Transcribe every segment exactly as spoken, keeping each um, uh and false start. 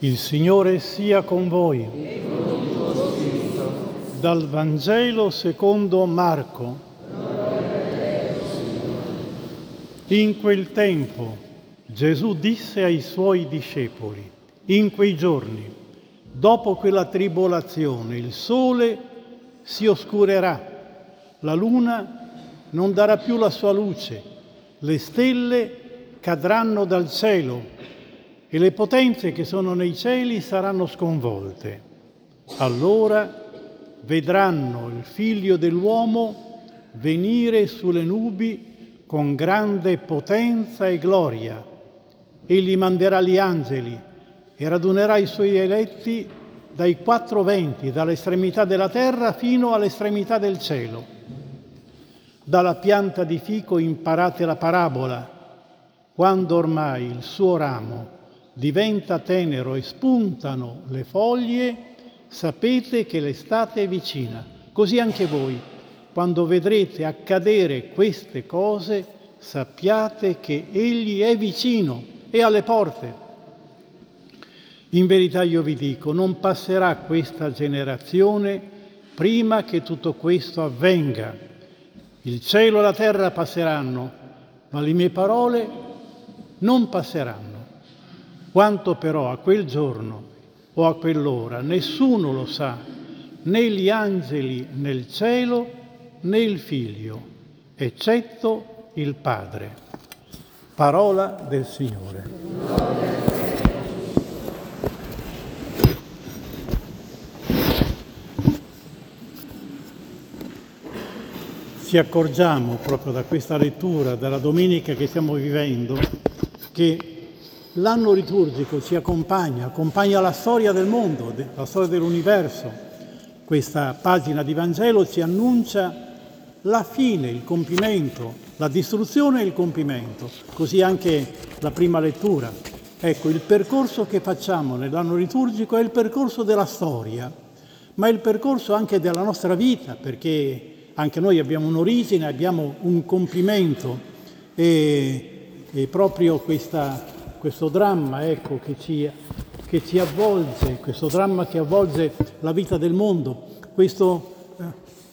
Il Signore sia con voi. Dal Vangelo secondo Marco. In quel tempo Gesù disse ai suoi discepoli: in quei giorni, dopo quella tribolazione, il sole si oscurerà, la luna non darà più la sua luce, le stelle cadranno dal cielo e le potenze che sono nei cieli saranno sconvolte. Allora vedranno il Figlio dell'uomo venire sulle nubi con grande potenza e gloria. Egli manderà gli angeli e radunerà i suoi eletti dai quattro venti, dall'estremità della terra fino all'estremità del cielo. Dalla pianta di fico imparate la parabola: quando ormai il suo ramo diventa tenero e spuntano le foglie, sapete che l'estate è vicina. Così anche voi, quando vedrete accadere queste cose, sappiate che Egli è vicino, è alle porte. In verità io vi dico, non passerà questa generazione prima che tutto questo avvenga. Il cielo e la terra passeranno, ma le mie parole non passeranno. Quanto però a quel giorno o a quell'ora nessuno lo sa, né gli angeli nel cielo né il Figlio, eccetto il Padre. Parola del Signore. Ci accorgiamo proprio da questa lettura, dalla domenica che stiamo vivendo, che l'anno liturgico ci accompagna, accompagna la storia del mondo, la storia dell'universo. Questa pagina di Vangelo ci annuncia la fine, il compimento, la distruzione e il compimento. Così anche la prima lettura. Ecco, il percorso che facciamo nell'anno liturgico è il percorso della storia, ma è il percorso anche della nostra vita, perché anche noi abbiamo un'origine, abbiamo un compimento e, e proprio questa... Questo dramma, ecco, che ci, che ci avvolge, questo dramma che avvolge la vita del mondo, questo, eh,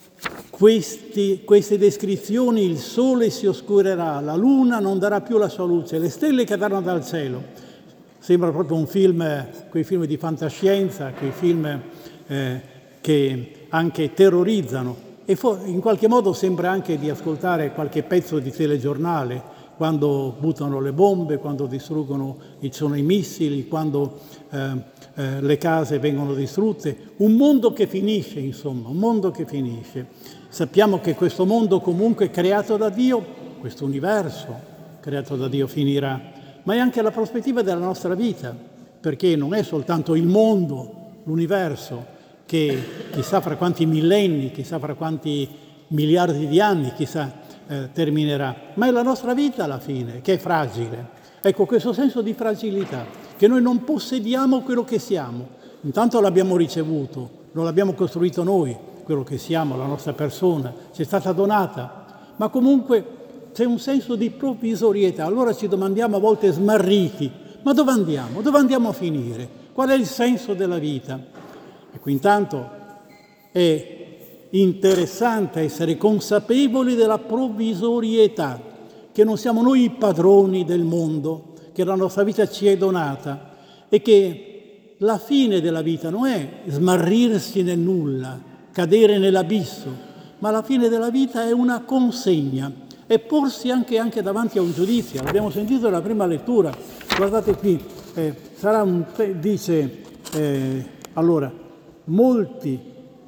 questi, queste descrizioni: il sole si oscurerà, la luna non darà più la sua luce, le stelle cadranno dal cielo. Sembra proprio un film, quei film di fantascienza, quei film eh, che anche terrorizzano, e fo- in qualche modo sembra anche di ascoltare qualche pezzo di telegiornale, quando buttano le bombe, quando distruggono, ci sono i missili, quando eh, eh, le case vengono distrutte. Un mondo che finisce, insomma, un mondo che finisce. Sappiamo che questo mondo comunque creato da Dio, questo universo creato da Dio finirà, ma è anche la prospettiva della nostra vita, perché non è soltanto il mondo, l'universo, che chissà fra quanti millenni, chissà fra quanti miliardi di anni, chissà, Eh, terminerà, ma è la nostra vita alla fine che è fragile. Ecco, questo senso di fragilità, che noi non possediamo quello che siamo. Intanto l'abbiamo ricevuto, non l'abbiamo costruito noi, quello che siamo, la nostra persona, ci è stata donata, ma comunque c'è un senso di provvisorietà. Allora ci domandiamo a volte smarriti: ma dove andiamo? Dove andiamo a finire? Qual è il senso della vita? Ecco, intanto è interessante essere consapevoli della provvisorietà, che non siamo noi i padroni del mondo, che la nostra vita ci è donata e che la fine della vita non è smarrirsi nel nulla, cadere nell'abisso, ma la fine della vita è una consegna, è porsi anche, anche davanti a un giudizio. L'abbiamo sentito nella prima lettura, guardate qui, eh, sarà un, dice, eh, allora, molti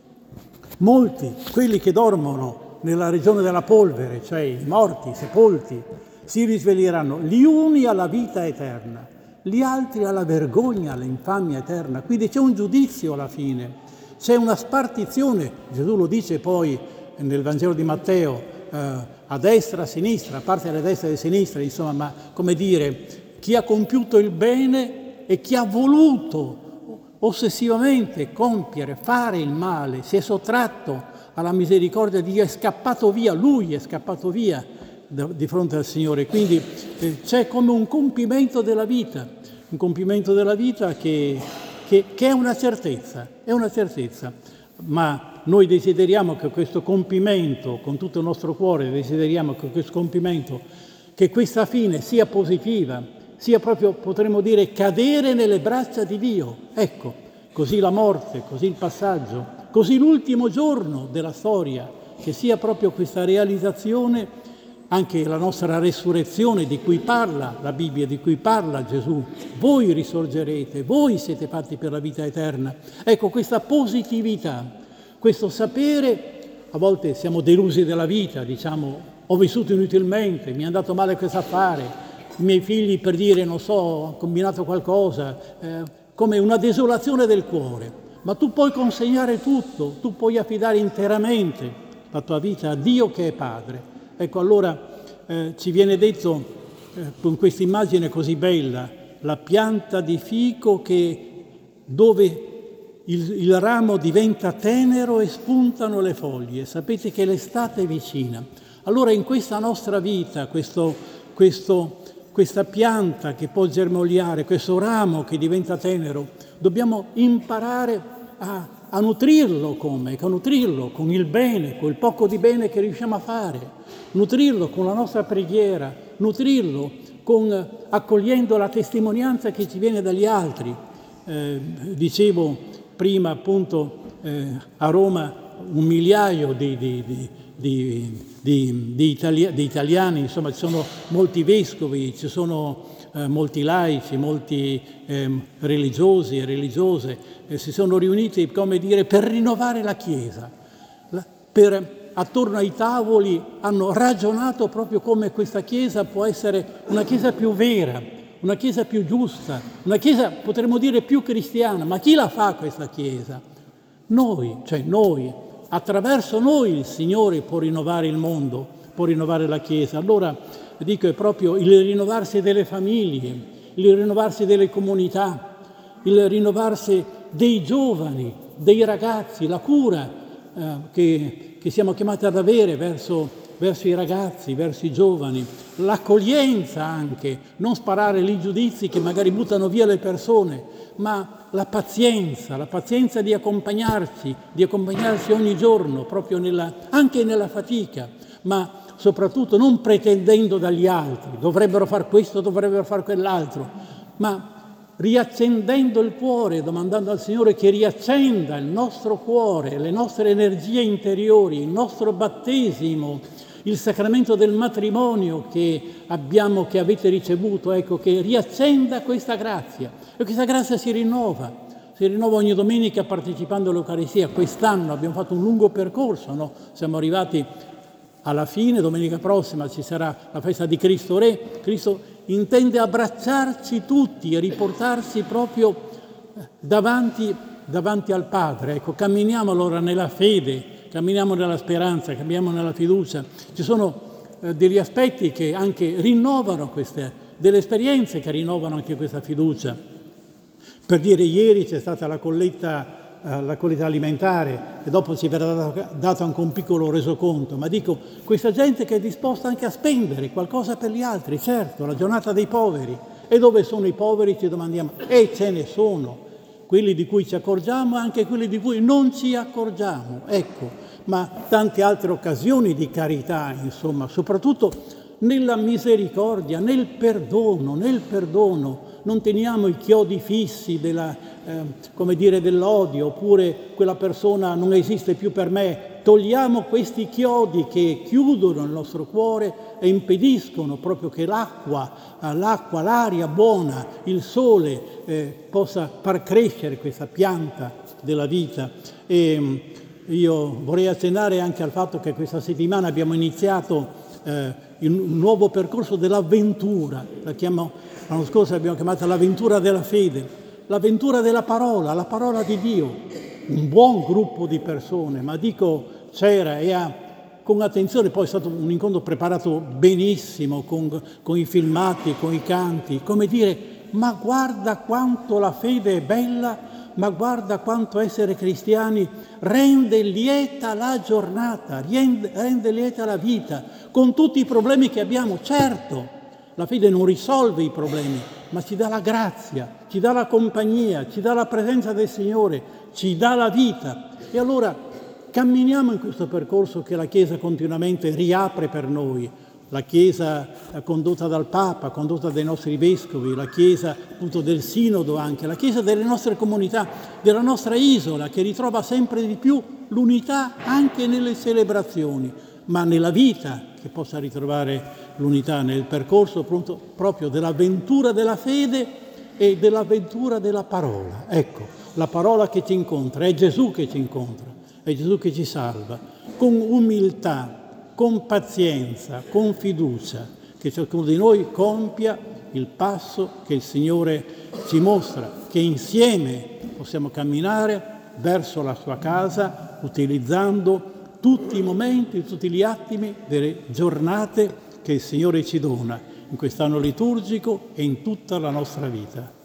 Molti, quelli che dormono nella regione della polvere, cioè i morti, i sepolti, si risveglieranno, gli uni alla vita eterna, gli altri alla vergogna, all'infamia eterna. Quindi c'è un giudizio alla fine, c'è una spartizione. Gesù lo dice poi nel Vangelo di Matteo, eh, a destra, a sinistra, a parte alla destra e a sinistra, insomma, ma come dire, chi ha compiuto il bene e chi ha voluto ossessivamente compiere, fare il male, si è sottratto alla misericordia di Dio, è scappato via, lui è scappato via di fronte al Signore. Quindi eh, c'è come un compimento della vita, un compimento della vita che, che, che è una certezza, è una certezza, ma noi desideriamo che questo compimento, con tutto il nostro cuore, desideriamo che questo compimento, che questa fine sia positiva, sia proprio, potremmo dire, cadere nelle braccia di Dio. Ecco, così la morte, così il passaggio, così l'ultimo giorno della storia, che sia proprio questa realizzazione, anche la nostra resurrezione di cui parla la Bibbia, di cui parla Gesù. Voi risorgerete, voi siete fatti per la vita eterna. Ecco, questa positività, questo sapere, a volte siamo delusi della vita, diciamo, ho vissuto inutilmente, mi è andato male questo affare, i miei figli, per dire, non so, hanno combinato qualcosa, eh, come una desolazione del cuore. Ma tu puoi consegnare tutto, tu puoi affidare interamente la tua vita a Dio che è Padre. Ecco, allora eh, ci viene detto eh, con questa immagine così bella, la pianta di fico che, dove il, il ramo diventa tenero e spuntano le foglie. Sapete che l'estate è vicina. Allora in questa nostra vita, questo, questo, questa pianta che può germogliare, questo ramo che diventa tenero, dobbiamo imparare a, a nutrirlo come? A nutrirlo con il bene, con il poco di bene che riusciamo a fare. Nutrirlo con la nostra preghiera, nutrirlo con, accogliendo la testimonianza che ci viene dagli altri. Eh, dicevo prima appunto eh, a Roma un migliaio di, di, di, di, di, di, itali- di italiani, insomma ci sono molti vescovi, ci sono eh, molti laici, molti eh, religiosi e religiose, eh, si sono riuniti, come dire, per rinnovare la Chiesa, la, per attorno ai tavoli hanno ragionato proprio come questa Chiesa può essere una Chiesa più vera, una Chiesa più giusta, una Chiesa, potremmo dire, più cristiana. Ma chi la fa questa Chiesa? Noi, cioè noi. Attraverso noi il Signore può rinnovare il mondo, può rinnovare la Chiesa. Allora, dico, è proprio il rinnovarsi delle famiglie, il rinnovarsi delle comunità, il rinnovarsi dei giovani, dei ragazzi, la cura eh, che... che siamo chiamati ad avere verso, verso i ragazzi, verso i giovani, l'accoglienza anche, non sparare lì giudizi che magari buttano via le persone, ma la pazienza, la pazienza di accompagnarci, di accompagnarsi ogni giorno, proprio nella, anche nella fatica, ma soprattutto non pretendendo dagli altri, dovrebbero far questo, dovrebbero far quell'altro, ma riaccendendo il cuore, domandando al Signore che riaccenda il nostro cuore, le nostre energie interiori, il nostro battesimo, il sacramento del matrimonio che abbiamo, che avete ricevuto, ecco, che riaccenda questa grazia. E questa grazia si rinnova, si rinnova ogni domenica partecipando all'Eucaristia. Quest'anno abbiamo fatto un lungo percorso, no? Siamo arrivati alla fine, domenica prossima ci sarà la festa di Cristo Re. Cristo intende abbracciarci tutti e riportarsi proprio davanti, davanti al Padre. Ecco, camminiamo allora nella fede, camminiamo nella speranza, camminiamo nella fiducia. Ci sono eh, degli aspetti che anche rinnovano queste, delle esperienze che rinnovano anche questa fiducia. Per dire, ieri c'è stata la colletta la qualità alimentare e dopo ci verrà dato anche un piccolo resoconto, ma dico, questa gente che è disposta anche a spendere qualcosa per gli altri, certo, la giornata dei poveri. E dove sono i poveri ci domandiamo, e ce ne sono, quelli di cui ci accorgiamo e anche quelli di cui non ci accorgiamo, ecco, ma tante altre occasioni di carità, insomma, soprattutto nella misericordia, nel perdono, nel perdono. Non teniamo i chiodi fissi della, eh, come dire, dell'odio, oppure quella persona non esiste più per me. Togliamo questi chiodi che chiudono il nostro cuore e impediscono proprio che l'acqua, l'acqua, l'aria buona, il sole eh, possa far crescere questa pianta della vita. E io vorrei accennare anche al fatto che questa settimana abbiamo iniziato eh, un nuovo percorso dell'avventura, la chiamo, l'anno scorso l'abbiamo chiamata l'avventura della fede, l'avventura della parola, la parola di Dio. Un buon gruppo di persone, ma dico c'era e ha, con attenzione, poi è stato un incontro preparato benissimo, con, con i filmati, con i canti, come dire, ma guarda quanto la fede è bella, ma guarda quanto essere cristiani rende lieta la giornata, rende, rende lieta la vita, con tutti i problemi che abbiamo, certo. La fede non risolve i problemi, ma ci dà la grazia, ci dà la compagnia, ci dà la presenza del Signore, ci dà la vita. E allora camminiamo in questo percorso che la Chiesa continuamente riapre per noi. La Chiesa condotta dal Papa, condotta dai nostri vescovi, la Chiesa appunto del Sinodo anche, la Chiesa delle nostre comunità, della nostra isola, che ritrova sempre di più l'unità anche nelle celebrazioni, ma nella vita che possa ritrovare l'unità nel percorso appunto proprio dell'avventura della fede e dell'avventura della parola. Ecco, la parola che ci incontra, è Gesù che ci incontra, è Gesù che ci salva, con umiltà, con pazienza, con fiducia, che ciascuno di noi compia il passo che il Signore ci mostra, che insieme possiamo camminare verso la sua casa utilizzando tutti i momenti, tutti gli attimi delle giornate che il Signore ci dona in quest'anno liturgico e in tutta la nostra vita.